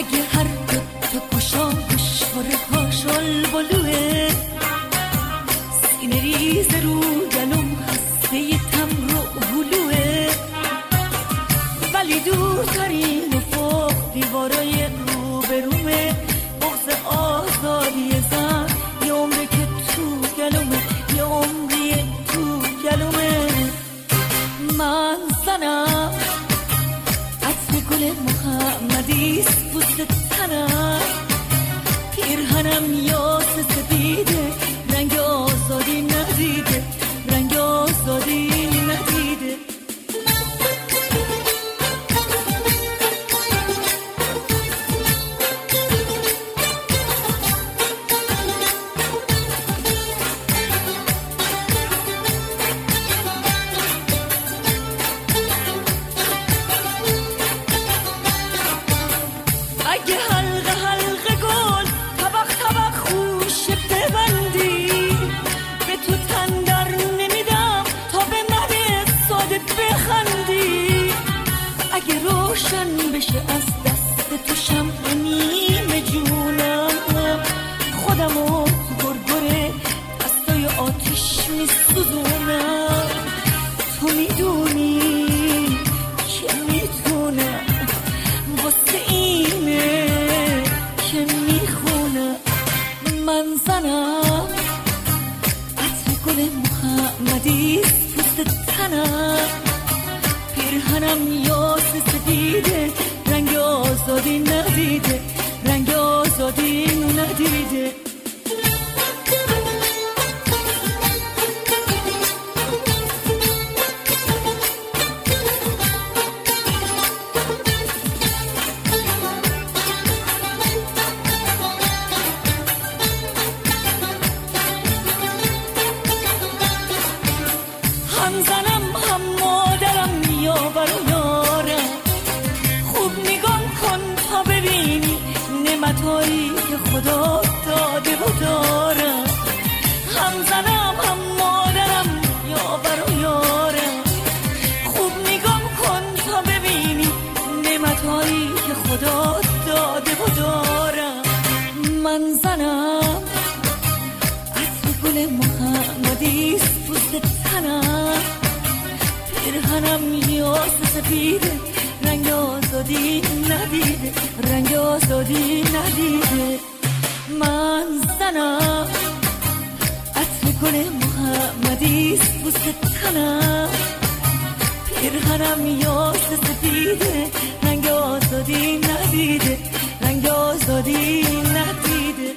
اگه هر دو گوشاش پاشال بلوه، سینه ریز رو گلوم هسته تم رو هلوه، ولی دورترین افق دیوارای رو به رومه، بغض آزادی زن یه عمره که تو گلومه، یه عمری تو گلومه. من زنم عطر گل محمدیست پوست تنم، پیرهنم یاس سفیده، رنگ آزادی ندیده، رنگ آزادی ندیده. اگه حلقه حلقه گل طبق طبق خوش ببندی، به تو تندر نمیدم تا به من ساده بخندی. اگه روشن بشه از دست تو شمع نیمه جونم، خودمو تو گرگره دستای آتیش میسوزونم. تو میدونی که میتونم واسه اینه که میخونم. من زنم عطر گل محمدیست پوست تنم، پیرهنم یاس سفیده، رنگ آزادی ندیده، رنگ آزادی ندیده. هم زنم هم مادرم یاور و یارم، خوب نگاه کن تا ببینی نعمتایی که خدا داده و دارم. هم زنم هم مادرم یاور و یارم، خوب نگاه کن تا ببینی نعمتایی که خدا داده و دارم. من زنم عطر گل محمدیست پوست تنم، پیرهنم یاس سفیده، رنگ آزادی ندیده، رنگ آزادی ندیده. من زنم عطر گل محمدیست پوست تنم، پیرهنم یاس سفیده، رنگ آزادی ندیده، رنگ آزادی ندیده.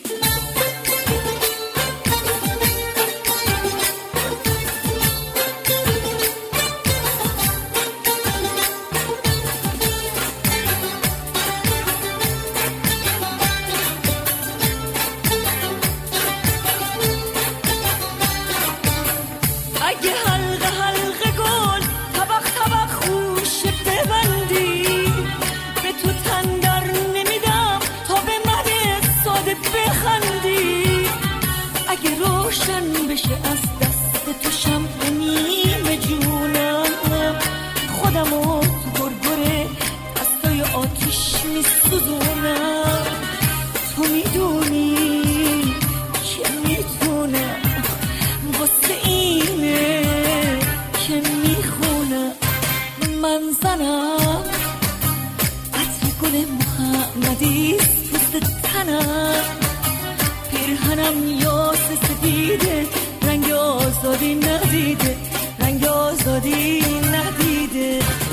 اگه حلقه حلقه گل طبق طبق خوش ببندی، به تو تندر نمیدم تا به من ساده بخندی. اگه روشن بشه از دست تو شمع نیمه جونم، خودمو تو گرگره دستای آتیش میسوزونم. تو میدونی که میتونم واسه اینه که میخونم. من زنم عطر گل محمدیست پوست تنم، پیرهنم یاس سفیده، رنگ آزادی ندیده، رنگ آزادی ندیده.